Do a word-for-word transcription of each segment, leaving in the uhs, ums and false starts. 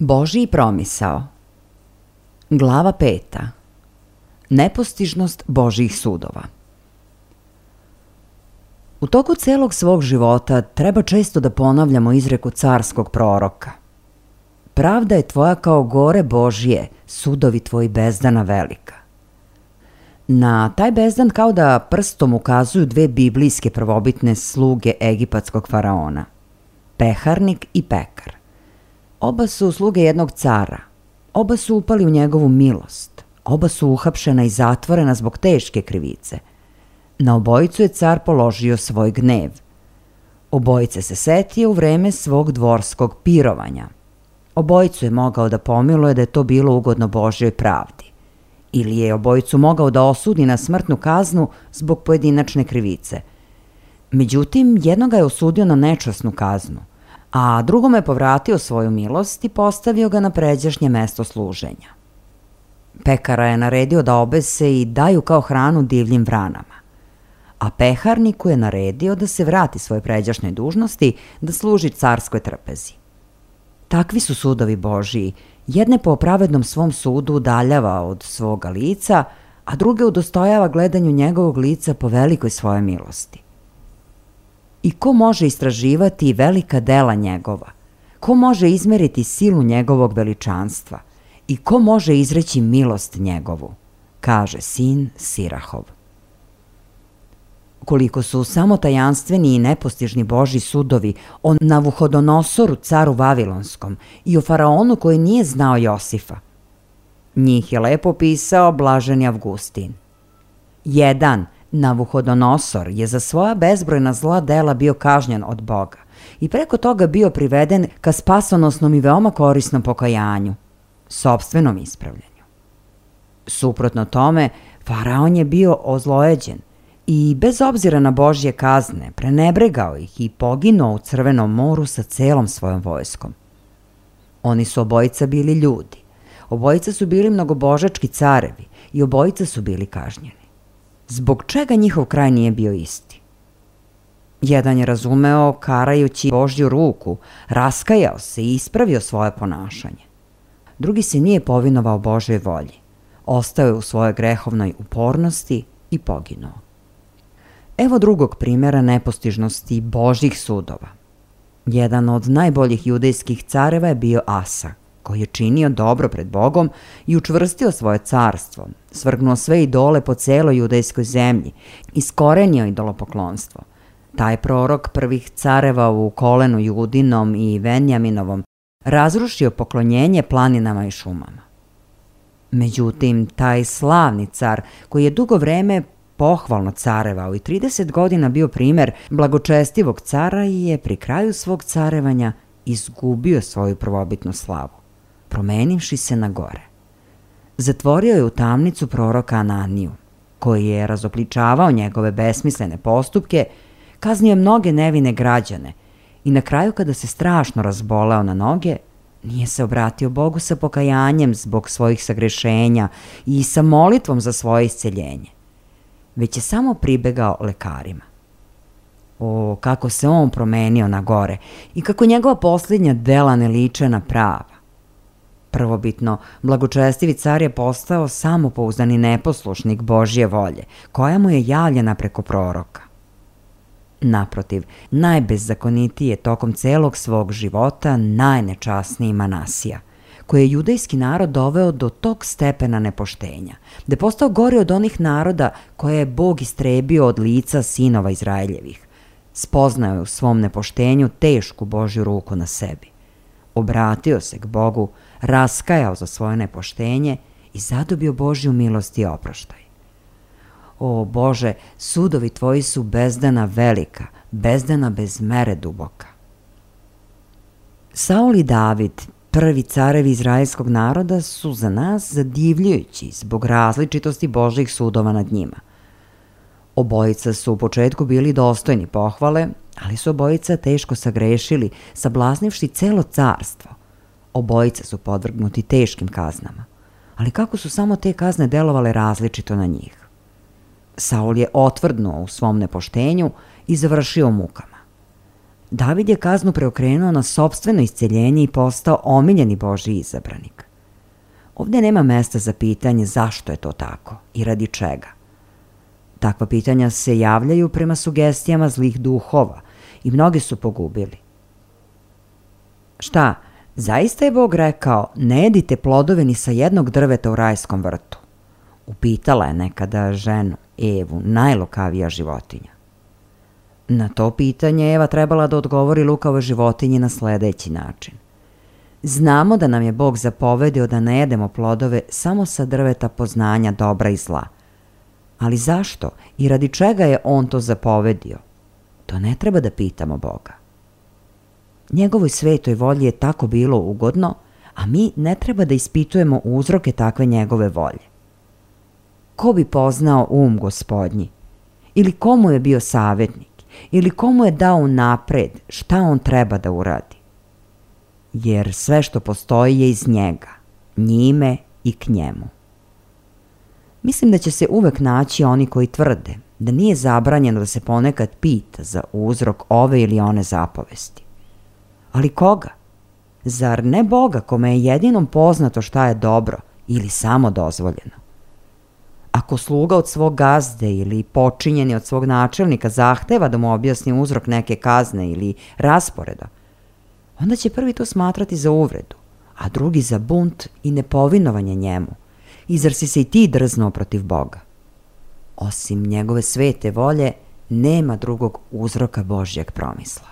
Božji promisao. Glava peta. Nepostižnost Božjih sudova. U toku celog svog života treba često da ponavljamo izreku carskog proroka. Pravda je tvoja kao gore Božje, sudovi tvoji bezdana velika. Na taj bezdan kao da prstom ukazuju dve biblijske prvobitne sluge egipatskog faraona, peharnik i pekar. Oba su sluge jednog cara, oba su upali u njegovu milost, oba su uhapšena i zatvorena zbog teške krivice. Na obojicu je car položio svoj gnev. Obojice se setio u vreme svog dvorskog pirovanja. Obojicu je mogao da pomiluje da je to bilo ugodno Božjoj pravdi. Ili je obojicu mogao da osudi na smrtnu kaznu zbog pojedinačne krivice. Međutim, jednoga je osudio na nečasnu kaznu, a drugome je povratio svoju milost i postavio ga na pređašnje mesto služenja. Pekara je naredio da obese i daju kao hranu divljim vranama, a peharniku je naredio da se vrati svoje pređašnje dužnosti da služi carskoj trpezi. Takvi su sudovi Božiji, jedne po pravednom svom sudu udaljava od svoga lica, a druge udostojava gledanju njegovog lica po velikoj svojoj milosti. I ko može istraživati velika dela njegova? Ko može izmeriti silu njegovog veličanstva? I ko može izreći milost njegovu? Kaže sin Sirahov. Koliko su samo tajanstveni i nepostižni Božji sudovi o Navuhodonosoru, caru Vavilonskom, i o faraonu koji nije znao Josifa. Njih je lepo pisao blaženi Avgustin. Jedan, Navuhodonosor, je za svoja bezbrojna zla dela bio kažnjen od Boga i preko toga bio priveden ka spasonosnom i veoma korisnom pokajanju, sopstvenom ispravljanju. Suprotno tome, faraon je bio ozlojeđen i bez obzira na Božje kazne prenebregao ih i poginuo u Crvenom moru sa celom svojom vojskom. Oni su obojica bili ljudi, obojica su bili mnogobožački carevi i obojica su bili kažnjeni. Zbog čega njihov kraj nije bio isti? Jedan je razumeo karajući Božju ruku, raskajao se i ispravio svoje ponašanje. Drugi se nije povinovao Božjoj volji, ostao je u svojoj grehovnoj upornosti i poginuo. Evo drugog primjera nepostižnosti Božjih sudova. Jedan od najboljih judejskih careva je bio Asa, koji je činio dobro pred Bogom i učvrstio svoje carstvo, svrgnuo sve idole po celoj judejskoj zemlji, iskorenio idolopoklonstvo. Taj prorok prvih careva u kolenu Judinom i Venjaminovom razrušio poklonjenje planinama i šumama. Međutim, taj slavni car, koji je dugo vreme pohvalno carevao i trideset godina bio primer blagočestivog cara, i je pri kraju svog carevanja izgubio svoju prvobitnu slavu, promenivši se na gore. Zatvorio je u tamnicu proroka Ananiju, koji je razopličavao njegove besmislene postupke, kaznio je mnoge nevine građane i na kraju, kada se strašno razboleo na noge, nije se obratio Bogu sa pokajanjem zbog svojih sagrešenja i sa molitvom za svoje isceljenje, već je samo pribegao lekarima. O, kako se on promenio na gore i kako njegova posljednja dela ne liče na prava. Prvobitno, blagočestivi car je postao samopouzdani neposlušnik Božje volje, koja mu je javljena preko proroka. Naprotiv, najbezzakonitiji je tokom celog svog života najnečasniji Manasija, koji je judejski narod doveo do tog stepena nepoštenja, da je postao gori od onih naroda koje je Bog istrebio od lica sinova Izraeljevih. Spoznao je u svom nepoštenju tešku Božju ruku na sebi. Obratio se k Bogu, raskajao za svoje nepoštenje i zadobio Božju milost i oproštaj. O Bože, sudovi tvoji su bezdana velika, bezdana bez mere duboka. Saul i David, prvi carevi izraelskog naroda, su za nas zadivljujući zbog različitosti Božjih sudova nad njima. Obojica su u početku bili dostojni pohvale, ali su obojica teško sagrešili, sablaznivši celo carstvo. Obojica su podvrgnuti teškim kaznama, ali kako su samo te kazne delovale različito na njih. Saul je otvrdnuo u svom nepoštenju i završio mukama. David je kaznu preokrenuo na sopstveno isceljenje i postao omiljeni Božji izabranik. Ovdje nema mesta za pitanje zašto je to tako i radi čega. Takva pitanja se javljaju prema sugestijama zlih duhova i mnogi su pogubili. Šta, zaista je Bog rekao, ne jedite plodove ni sa jednog drveta u rajskom vrtu? Upitala je nekada ženu, Evu, najlukavija životinja. Na to pitanje Eva trebala da odgovori lukavoj životinji na sledeći način. Znamo da nam je Bog zapovedio da ne jedemo plodove samo sa drveta poznanja dobra i zla. Ali zašto i radi čega je On to zapovedio? To ne treba da pitamo Boga. Njegovoj svetoj volji je tako bilo ugodno, a mi ne treba da ispitujemo uzroke takve njegove volje. Ko bi poznao um Gospodnji? Ili komu je bio savjetnik? Ili komu je dao napred šta on treba da uradi? Jer sve što postoji je iz njega, njime i k njemu. Mislim da će se uvek naći oni koji tvrde da nije zabranjeno da se ponekad pita za uzrok ove ili one zapovesti. Ali koga? Zar ne Boga kome je jedinom poznato šta je dobro ili samo dozvoljeno? Ako sluga od svog gazde ili počinjeni od svog načelnika zahteva da mu objasni uzrok neke kazne ili rasporeda, onda će prvi to smatrati za uvredu, a drugi za bunt i nepovinovanje njemu. I zar si se i ti drznuo protiv Boga? Osim njegove svete volje, nema drugog uzroka Božjeg promisla.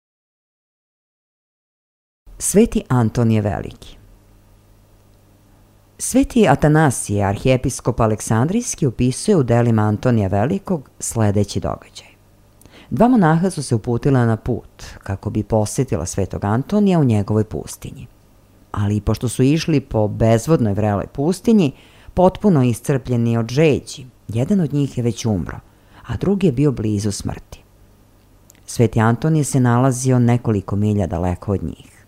Sveti Antonije Veliki. Sveti Atanasije, arhijepiskop Aleksandrijski, opisuje u delima Antonija Velikog sledeći događaj. Dva monaha su se uputila na put kako bi posjetila svetog Antonija u njegovoj pustinji. Ali pošto su išli po bezvodnoj vreloj pustinji, potpuno iscrpljeni od žeđi, jedan od njih je već umro, a drugi je bio blizu smrti. Sveti Antonije se nalazio nekoliko milja daleko od njih.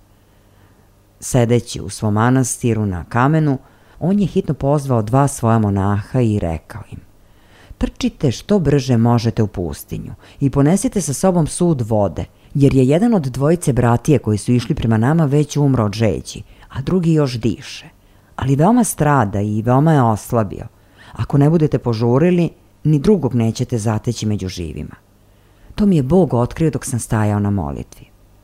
Sedeći u svom manastiru na kamenu, on je hitno pozvao dva svoja monaha i rekao im: trčite što brže možete u pustinju i ponesite sa sobom sud vode, jer je jedan od dvojice bratije koji su išli prema nama već umro od žeđi, a drugi još diše, ali veoma strada i veoma je oslabio. Ako ne budete požurili, ni drugog nećete zateći među živima. To mi je Bog otkrio dok sam stajao na molitvi.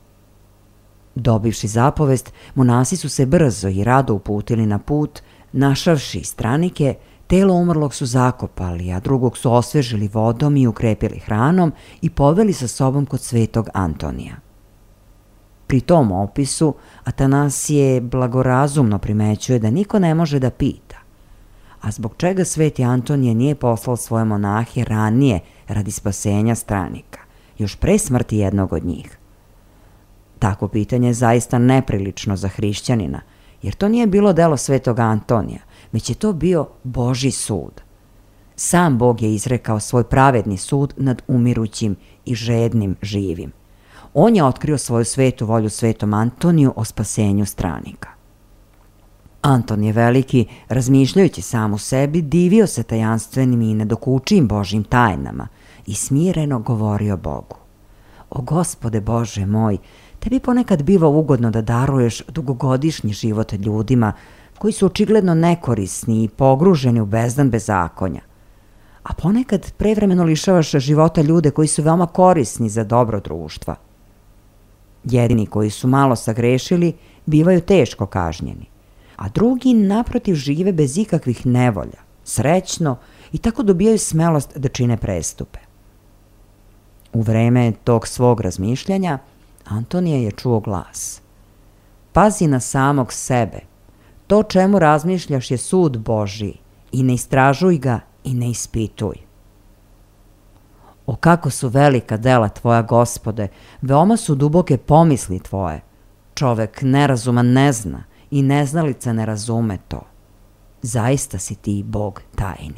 Dobivši zapovest, monasi su se brzo i rado uputili na put, našavši stranike, telo umrlog su zakopali, a drugog su osvežili vodom i ukrepili hranom i poveli sa sobom kod svetog Antonija. Pri tom opisu Atanasije blagorazumno primećuje da niko ne može da pita, a zbog čega sveti Antonije nije poslao svoje monahe ranije radi spasenja stranika, još pre smrti jednog od njih. Takvo pitanje je zaista neprilično za hrišćanina, jer to nije bilo delo svetog Antonija, već je to bio Božji sud. Sam Bog je izrekao svoj pravedni sud nad umirućim i žednim živim. On je otkrio svoju svetu volju svetom Antoniju o spasenju stranika. Antonije Veliki, razmišljajući sam u sebi, divio se tajanstvenim i nedokučijim Božjim tajnama i smireno govorio Bogu: o Gospode Bože moj, tebi ponekad biva ugodno da daruješ dugogodišnji život ljudima koji su očigledno nekorisni i pogruženi u bezdan bezakonja, a ponekad prevremeno lišavaš života ljude koji su veoma korisni za dobro društva. Jedini koji su malo sagrešili bivaju teško kažnjeni, a drugi naprotiv žive bez ikakvih nevolja, srećno i tako dobijaju smelost da čine prestupe. U vreme tog svog razmišljanja Antonije je čuo glas: pazi na samog sebe, to čemu razmišljaš je sud Božji i ne istražuj ga i ne ispituj. O kako su velika dela tvoja, Gospode, veoma su duboke pomisli tvoje. Čovek nerazuman ne zna i neznalica ne razume to. Zaista si ti Bog tajni.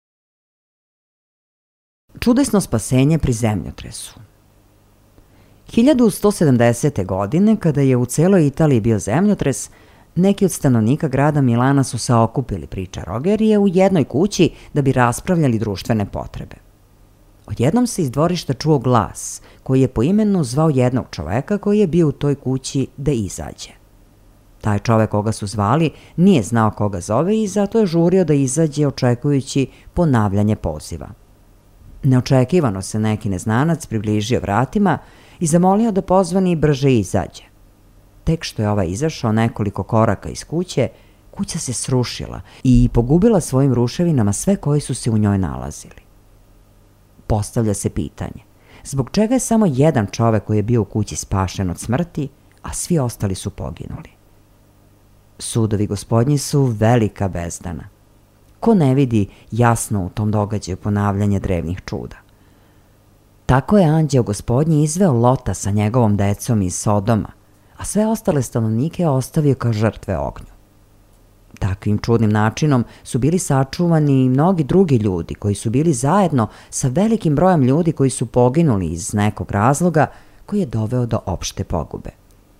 Čudesno spasenje pri zemljotresu. hiljadu sto sedamdesete. godine, kada je u celoj Italiji bio zemljotres, neki od stanovnika grada Milana su se okupili pri čarogerije u jednoj kući da bi raspravljali društvene potrebe. Odjednom se iz dvorišta čuo glas koji je po imenu zvao jednog čoveka koji je bio u toj kući da izađe. Taj čovek koga su zvali nije znao koga zove i zato je žurio da izađe očekujući ponavljanje poziva. Neočekivano se neki neznanac približio vratima i zamolio da pozvani brže izađe. Tek što je ovaj izašao nekoliko koraka iz kuće, kuća se srušila i pogubila svojim ruševinama sve koji su se u njoj nalazili. Postavlja se pitanje, zbog čega je samo jedan čovek koji je bio u kući spašen od smrti, a svi ostali su poginuli? Sudovi Gospodnji su velika bezdana. Ko ne vidi jasno u tom događaju ponavljanje drevnih čuda? Tako je anđeo Gospodnji izveo Lota sa njegovom decom iz Sodoma, a sve ostale stanovnike ostavio kao žrtve ognju. Takvim čudnim načinom su bili sačuvani i mnogi drugi ljudi koji su bili zajedno sa velikim brojem ljudi koji su poginuli iz nekog razloga koji je doveo do opšte pogube.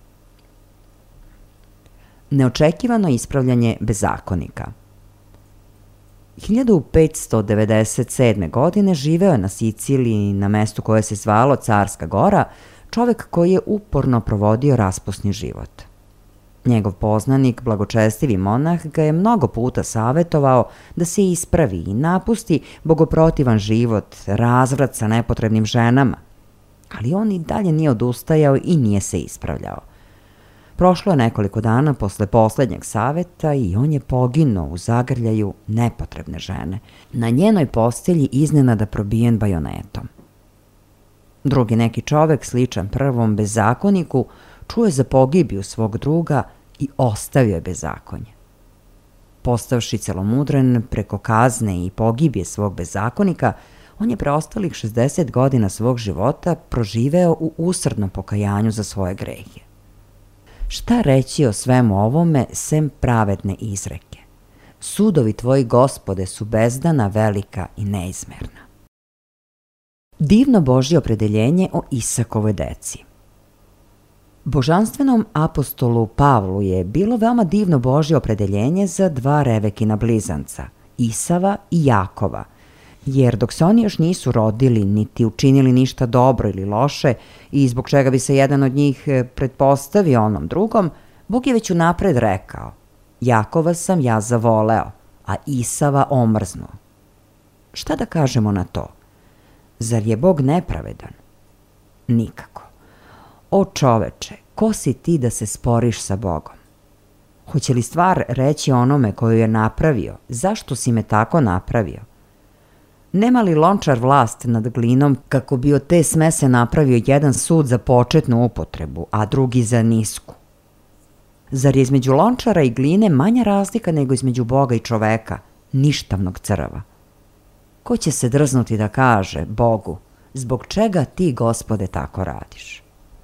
Neočekivano ispravljanje bezakonika. hiljadu petsto devedeset sedme. godine živeo je na Siciliji, na mestu koje se zvalo Carska Gora, čovek koji je uporno provodio raspusni život. Njegov poznanik, blagočestivi monah, ga je mnogo puta savetovao da se ispravi i napusti bogoprotivan život, razvrat sa nepotrebnim ženama, ali on i dalje nije odustajao i nije se ispravljao. Prošlo je nekoliko dana posle poslednjeg saveta i on je poginuo u zagrljaju nepotrebne žene, na njenoj postelji iznenada probijen bajonetom. Drugi neki čovek, sličan prvom bezakoniku, čuje za pogibiju svog druga i ostavio je bezakonje. Postavši celomudren preko kazne i pogibije svog bezakonika, on je preostalih šezdeset godina svog života proživeo u usrdnom pokajanju za svoje grehe. Šta reći o svemu ovome sem pravedne izreke? Sudovi tvoji, Gospode, su bezdana, velika i neizmerna. Divno Božje opredeljenje o Isakovoj deci. Božanstvenom apostolu Pavlu je bilo veoma divno Božje opredeljenje za dva Revekina blizanca, Isava i Jakova, jer dok se oni još nisu rodili niti učinili ništa dobro ili loše i zbog čega bi se jedan od njih pretpostavio onom drugom, Bog je već unapred rekao: Jakova sam ja zavoleo, a Isava omrznuo. Šta da kažemo na to? Zar je Bog nepravedan? Nikako. O čoveče, ko si ti da se sporiš sa Bogom? Hoće li stvar reći onome koju je napravio, zašto si me tako napravio? Nema li lončar vlast nad glinom kako bi od te smese napravio jedan sud za početnu upotrebu, a drugi za nisku? Zar je između lončara i gline manja razlika nego između Boga i čoveka, ništavnog crva? Ko će se drznuti da kaže Bogu, zbog čega ti, Gospode, tako radiš?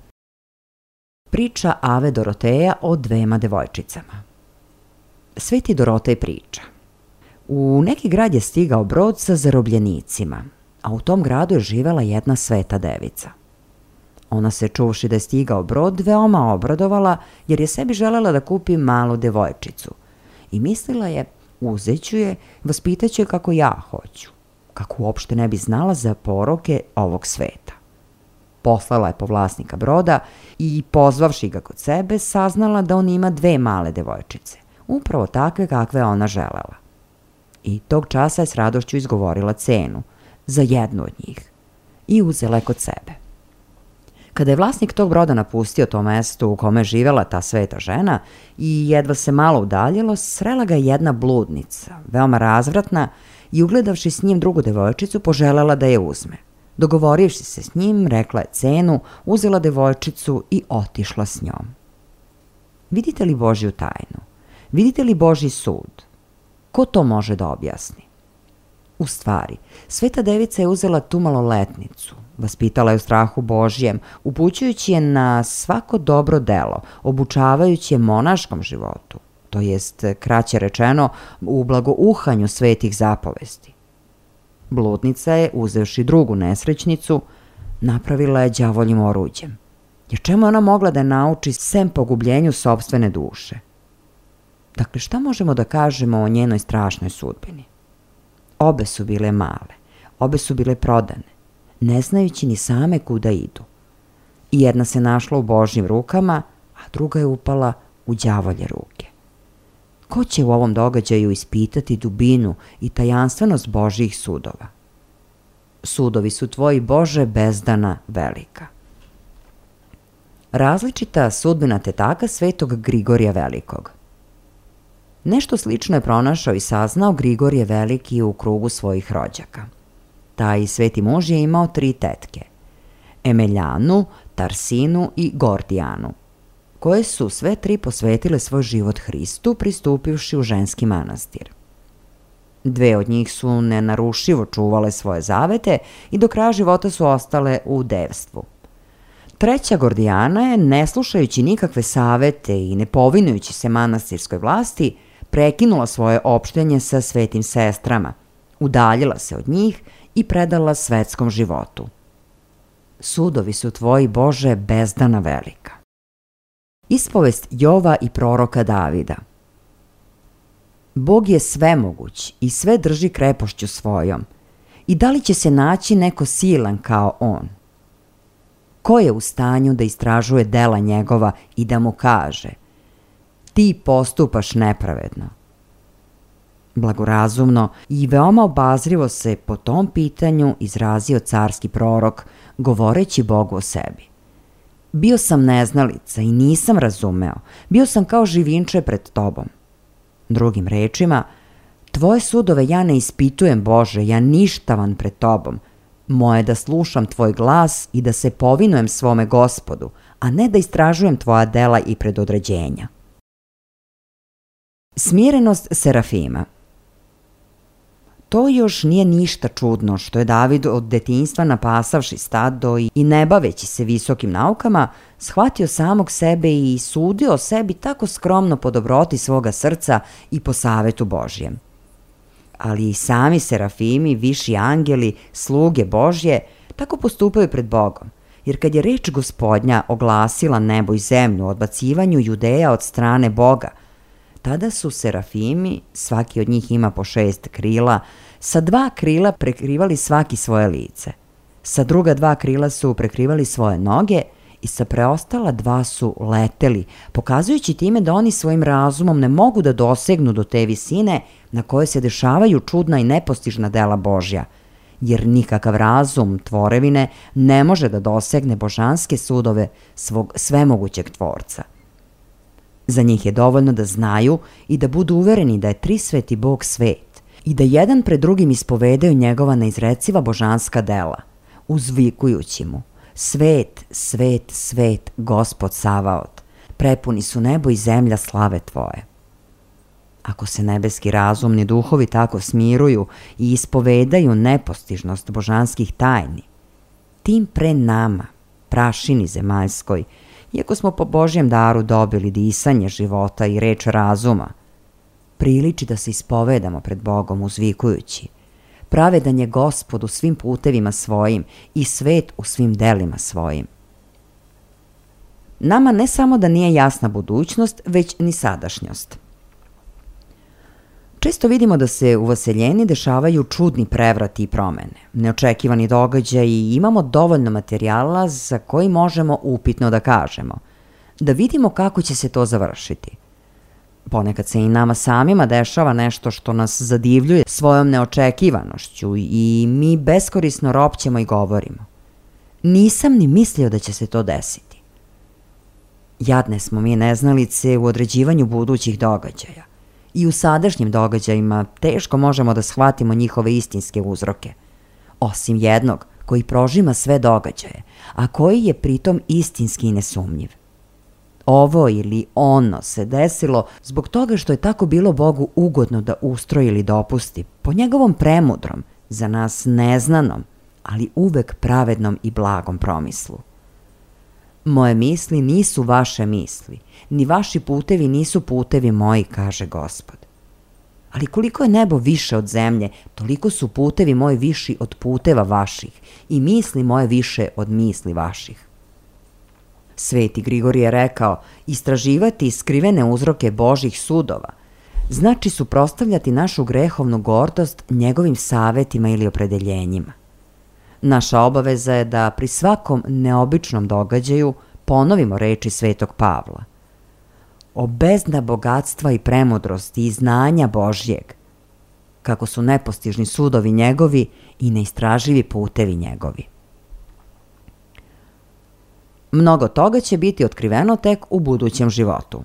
Priča Ave Doroteja o dvema devojčicama. Sveti Dorotej priča: u neki grad je stigao brod sa zarobljenicima, a u tom gradu je živela jedna sveta devica. Ona se, čuvši da je stigao brod, veoma obradovala jer je sebi želela da kupi malu devojčicu i mislila je, uzeću je, vaspitaću je kako ja hoću, kako uopšte ne bi znala za poroke ovog sveta. Poslala je po vlasnika broda i, pozvavši ga kod sebe, saznala da on ima dve male devojčice, upravo takve kakve ona želela. I tog časa je s radošću izgovorila cenu za jednu od njih i uzela je kod sebe. Kada je vlasnik tog broda napustio to mesto u kome je živela ta sveta žena i jedva se malo udaljilo, srela ga jedna bludnica, veoma razvratna, i ugledavši s njim drugu devojčicu, poželela da je uzme. Dogovorivši se s njim, rekla je cenu, uzela devojčicu i otišla s njom. Vidite li Božju tajnu? Vidite li Božji sud? Ko to može da objasni? U stvari, sveta devica je uzela tu maloletnicu, vaspitala je u strahu Božjem, upućujući je na svako dobro delo, obučavajući je monaškom životu, to jest, kraće rečeno, u blagouhanju svetih zapovesti. Bludnica je, uzevši drugu nesrećnicu, napravila je đavoljim oruđem. Jer čemu je ona mogla da nauči sem pogubljenju sopstvene duše? Dakle, šta možemo da kažemo o njenoj strašnoj sudbini? Obe su bile male, obe su bile prodane, ne znajući ni same kuda idu. I jedna se našla u Božjim rukama, a druga je upala u đavolje ruke. Ko će u ovom događaju ispitati dubinu i tajanstvenost Božjih sudova? Sudovi su tvoji, Bože, bezdana velika. Različita sudbina tetaka svetog Grigorija Velikog. Nešto slično je pronašao i saznao Grigorije Veliki u krugu svojih rođaka. Taj sveti muž je imao tri tetke, Emeljanu, Tarsinu i Gordijanu, koje su sve tri posvetile svoj život Hristu pristupivši u ženski manastir. Dve od njih su nenarušivo čuvale svoje zavete i do kraja života su ostale u devstvu. Treća Gordijana je, ne slušajući nikakve savete i ne povinujući se manastirskoj vlasti, prekinula svoje opštenje sa svetim sestrama, udaljila se od njih i predala svetskom životu. Sudovi su tvoji, Bože, bezdana velika. Ispovest Jova i proroka Davida. Bog je svemoguć i sve drži krepošću svojom. I da li će se naći neko silan kao on? Ko je u stanju da istražuje dela njegova i da mu kaže: ti postupaš nepravedno? Blagorazumno i veoma obazrivo se po tom pitanju izrazio carski prorok, govoreći Bogu o sebi. Bio sam neznalica i nisam razumeo, bio sam kao živinče pred tobom. Drugim rečima, tvoje sudove ja ne ispitujem, Bože, ja ništavan pred tobom. Moje da slušam tvoj glas i da se povinujem svome Gospodu, a ne da istražujem tvoja dela i predodređenja. Smirenost serafima. To još nije ništa čudno što je David od detinjstva napasavši stado i ne baveći se visokim naukama, shvatio samog sebe i sudio o sebi tako skromno po dobroti svoga srca i po savetu Božjem. Ali i sami serafimi, viši angeli, sluge Božje, tako postupaju pred Bogom, jer kad je reč Gospodnja oglasila nebo i zemlju o odbacivanju Judeja od strane Boga, tada su serafimi, svaki od njih ima po šest krila, sa dva krila prekrivali svaki svoje lice, sa druga dva krila su prekrivali svoje noge i sa preostala dva su leteli, pokazujući time da oni svojim razumom ne mogu da dosegnu do te visine na koje se dešavaju čudna i nepostižna dela Božja, jer nikakav razum tvorevine ne može da dosegne božanske sudove svog svemogućeg tvorca. Za njih je dovoljno da znaju i da budu uvereni da je trisveti Bog svet i da jedan pred drugim ispovedaju njegova neizreciva božanska dela, uzvikujući mu: svet, svet, svet, Gospod Savaot, prepuni su nebo i zemlja slave tvoje. Ako se nebeski razumni duhovi tako smiruju i ispovedaju nepostižnost božanskih tajni, tim pre nama, prašini zemaljskoj, iako smo po Božjem daru dobili disanje života i reč razuma, priliči da se ispovedamo pred Bogom uzvikujući: pravedan je Gospod u svim putevima svojim i svet u svim delima svojim. Nama ne samo da nije jasna budućnost, već ni sadašnjost. Često vidimo da se u vaseljeni dešavaju čudni prevrati i promene, neočekivani događaji i imamo dovoljno materijala za koji možemo upitno da kažemo, da vidimo kako će se to završiti. Ponekad se i nama samima dešava nešto što nas zadivljuje svojom neočekivanošću i mi beskorisno ropćemo i govorimo: nisam ni mislio da će se to desiti. Jadne smo mi neznalice u određivanju budućih događaja. I u sadašnjim događajima teško možemo da shvatimo njihove istinske uzroke, osim jednog koji prožima sve događaje, a koji je pritom istinski i nesumnjiv. Ovo ili ono se desilo zbog toga što je tako bilo Bogu ugodno da ustroji ili dopusti, po njegovom premudrom, za nas neznanom, ali uvek pravednom i blagom promislu. Moje misli nisu vaše misli, ni vaši putevi nisu putevi moji, kaže Gospod. Ali koliko je nebo više od zemlje, toliko su putevi moji viši od puteva vaših i misli moje više od misli vaših. Sveti Grigorije je rekao: istraživati skrivene uzroke Božjih sudova znači suprotstavljati našu grehovnu gordost njegovim savetima ili opredeljenjima. Naša obaveza je da pri svakom neobičnom događaju ponovimo reči Svetog Pavla. O bezdna bogatstva i premudrosti i znanja Božjeg, kako su nepostižni sudovi njegovi i neistraživi putevi njegovi. Mnogo toga će biti otkriveno tek u budućem životu.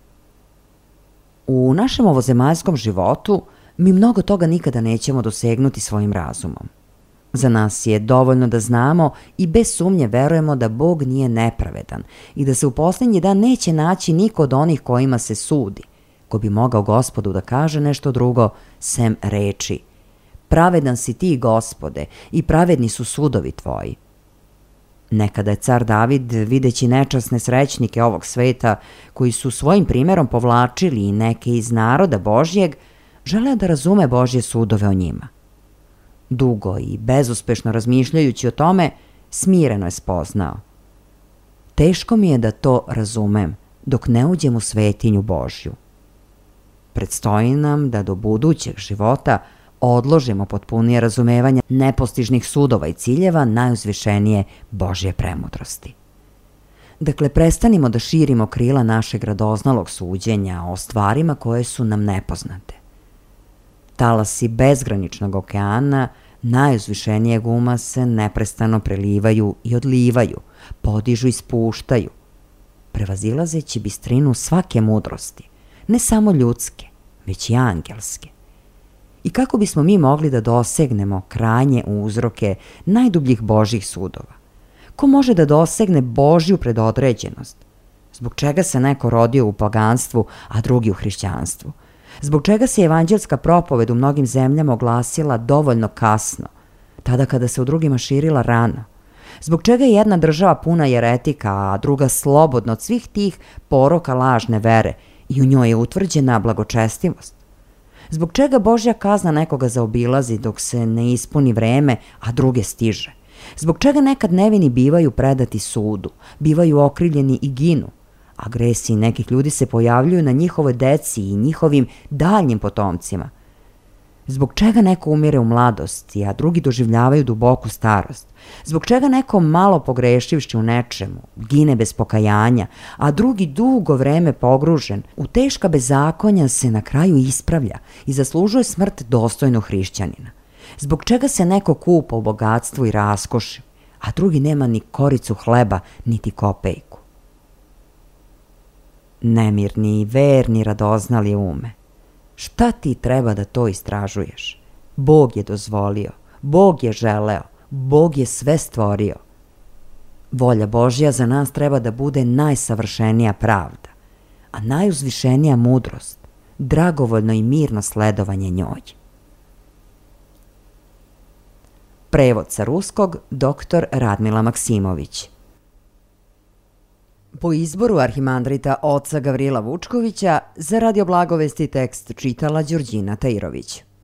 U našem ovozemaljskom životu mi mnogo toga nikada nećemo dosegnuti svojim razumom. Za nas je dovoljno da znamo i bez sumnje verujemo da Bog nije nepravedan i da se u posljednji dan neće naći niko od onih kojima se sudi, ko bi mogao Gospodu da kaže nešto drugo sem reči: pravedan si ti, Gospode, i pravedni su sudovi tvoji. Nekada je car David, videći nečasne srećnike ovog sveta, koji su svojim primjerom povlačili i neke iz naroda Božjeg, želeo da razume Božje sudove o njima. Dugo i bezuspešno razmišljajući o tome, smireno je spoznao: teško mi je da to razumem dok ne uđem u svetinju Božju. Predstoji nam da do budućeg života odložimo potpunije razumevanje nepostižnih sudova i ciljeva najuzvišenije Božje premudrosti. Dakle, prestanimo da širimo krila našeg radoznalog suđenja o stvarima koje su nam nepoznate. Talasi bezgraničnog okeana najuzvišenijeg uma se neprestano prelivaju i odlivaju, podižu i spuštaju, prevazilazeći bistrinu svake mudrosti, ne samo ljudske, već i angelske. I kako bismo mi mogli da dosegnemo krajnje uzroke najdubljih Božjih sudova? Ko može da dosegne Božju predodređenost? Zbog čega se neko rodio u paganstvu, a drugi u hrišćanstvu? Zbog čega se evanđelska propoved u mnogim zemljama oglasila dovoljno kasno, tada kada se u drugima širila rano? Zbog čega je jedna država puna jeretika, a druga slobodna od svih tih poroka lažne vere i u njoj je utvrđena blagočestivost? Zbog čega Božja kazna nekoga zaobilazi dok se ne ispuni vreme, a druge stiže? Zbog čega nekad nevini bivaju predati sudu, bivaju okrivljeni i ginu, a gresi nekih ljudi se pojavljuju na njihovoj deci i njihovim daljnjim potomcima? Zbog čega neko umire u mladosti, a drugi doživljavaju duboku starost? Zbog čega neko malo pogrešivši u nečemu gine bez pokajanja, a drugi dugo vreme pogružen u teška bezakonja se na kraju ispravlja i zaslužuje smrt dostojnu hrišćanina? Zbog čega se neko kupa u bogatstvu i raskoši, a drugi nema ni koricu hleba, niti kopejku? Nemirni i verni radoznali ume, šta ti treba da to istražuješ? Bog je dozvolio, Bog je želeo, Bog je sve stvorio. Volja Božja za nas treba da bude najsavršenija pravda, a najuzvišenija mudrost, dragovoljno i mirno sledovanje njoj. Prevod sa ruskog doktor Radmila Maksimović. Po izboru arhimandrita oca Gavrila Vučkovića za Radio Blagovesti tekst čitala Đurđina Tajirović.